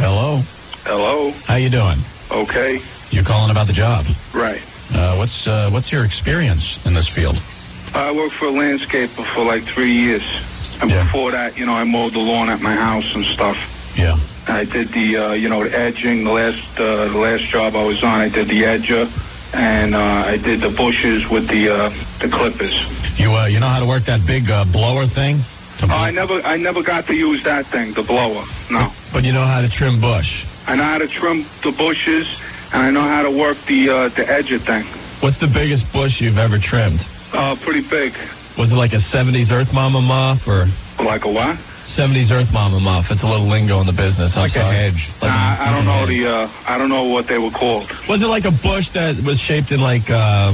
Hello. Hello. How you doing? Okay. You're calling about the job. Right. What's your experience in this field? I worked for a landscaper for like 3 years. And before that, I mowed the lawn at my house and stuff. Yeah. I did the edging. The last job I was on, I did the edger, and I did the bushes with the clippers. You know how to work that big blower thing? I never got to use that thing, the blower. No. But you know how to trim bush. I know how to trim the bushes, and I know how to work the edger thing. What's the biggest bush you've ever trimmed? Pretty big. Was it like a 70s Earth Mama muff or? Like a what? 70s Earth Mama muff. It's a little lingo in the business. Like a hedge. I don't know I don't know what they were called. Was it like a bush that was shaped in like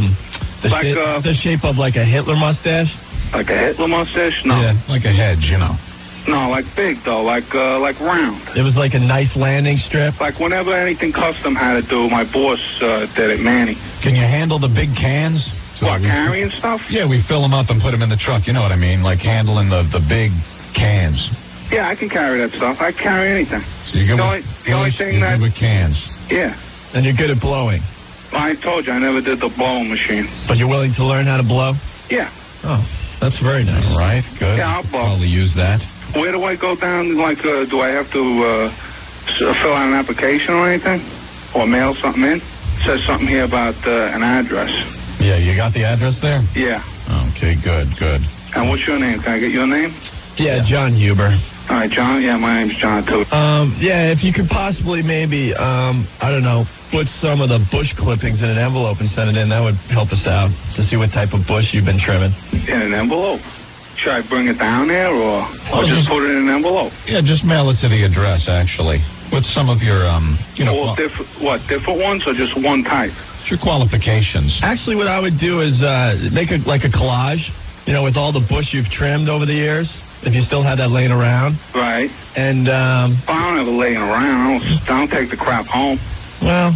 the shape of like a Hitler mustache? Like a Hitler mustache? No. Yeah, like a hedge, No, like big though, like round. It was like a nice landing strip. Like whenever anything custom had to do, my boss did it, Manny. Can you handle the big cans? What, carrying stuff? Yeah, we fill them up and put them in the truck. You know what I mean? Like handling the big cans. Yeah, I can carry that stuff. I carry anything. So you're The only thing that... with cans. Yeah. And you're good at blowing. Well, I told you, I never did the blowing machine. But you're willing to learn how to blow? Yeah. Oh, that's very nice. All right, good. Yeah, I'll blow. Probably use that. Where do I go down? Like, do I have to fill out an application or anything? Or mail something in? It says something here about an address. Yeah, you got the address there? Yeah. Okay, good. And what's your name? Can I get your name? Yeah, John Huber. All right, John. Yeah, my name's John, too. Yeah, if you could possibly maybe, I don't know, put some of the bush clippings in an envelope and send it in, that would help us out to see what type of bush you've been trimming. In an envelope? Should I bring it down there or just put it in an envelope? Yeah, just mail it to the address, actually. With some of your, All different ones or just one type? your qualifications. Actually, what I would do is make a collage, with all the bush you've trimmed over the years, if you still had that laying around. Right. And, I don't have it laying around. I don't take the crap home. Well,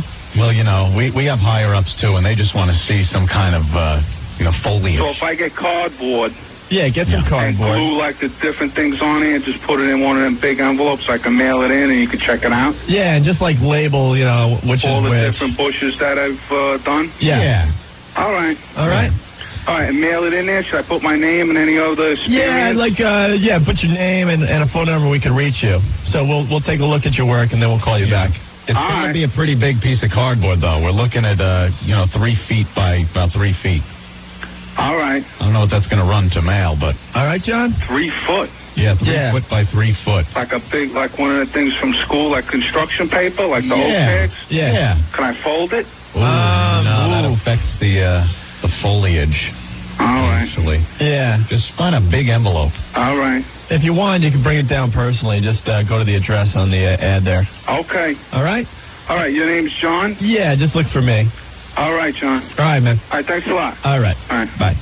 we have higher-ups, too, and they just want to see some kind of, foliage. So if I get cardboard... Yeah, get some cardboard. And glue like the different things on it and just put it in one of them big envelopes so I can mail it in and you can check it out. Yeah, and just like label, which all is which. All the different bushes that I've done? Yeah. All right. All right. All right, and mail it in there? Should I put my name and any other experience? Yeah, put your name and a phone number we can reach you. So we'll take a look at your work and then we'll call you back. It's going to be a pretty big piece of cardboard, though. We're looking at, 3 feet by about 3 feet. All right. I don't know what that's going to run to mail, but... All right, John? 3 foot? Yeah, 3 foot by 3 foot. Like one of the things from school, like construction paper, like the old tags? Yeah. Can I fold it? No, that affects the foliage. All right. Actually. Yeah. Just find a big envelope. All right. If you want, you can bring it down personally. Just go to the address on the ad there. Okay. All right? All right, your name's John? Yeah, just look for me. All right, John. All right, man. All right, thanks a lot. All right. All right. Bye.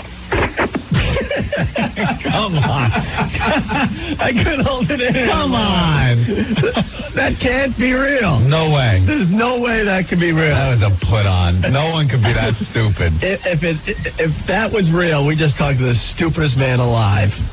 Come on. I couldn't hold it in. Come on. That can't be real. No way. There's no way that could be real. That was a put on. No one could be that stupid. If that was real, we just talked to the stupidest man alive.